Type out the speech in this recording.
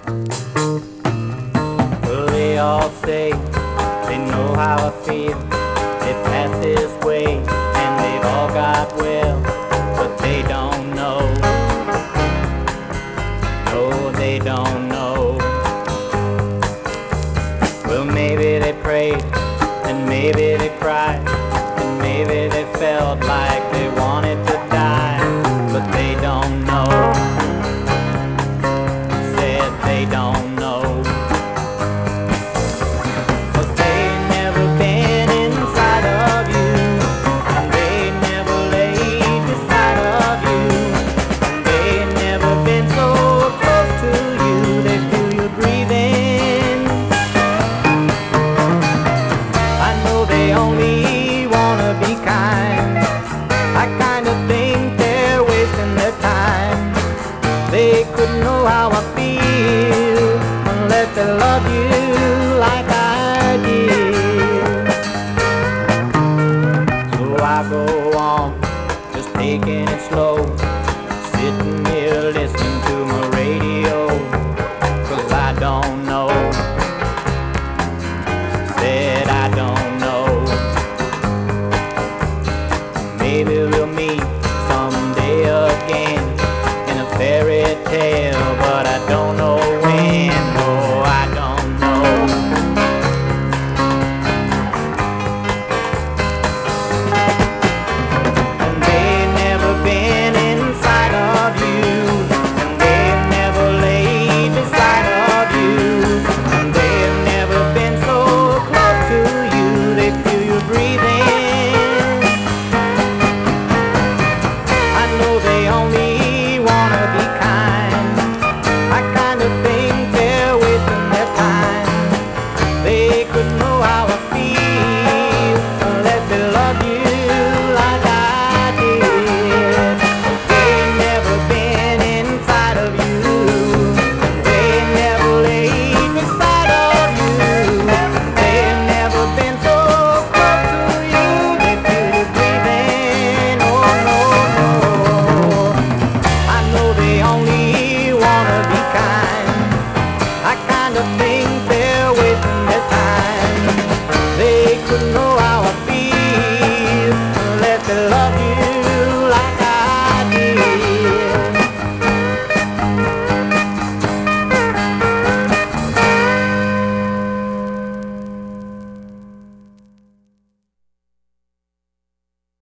Well, they all say they know how I feel. They pass this way and they've all got well, but they don't know. No, they don't know. Well, maybe they prayed and maybe they cried and maybe they felt like they wanted to die, but they don't know. Said they don't know. 'Cause they never been inside of you, and they never laid beside of you, and they never been so close to you. They feel you breathing. I know they only wanna be kind. I kinda think they're wasting their time. They couldn't know how I feel unless they love you like I did. So I go on, just taking it slow, sitting here listening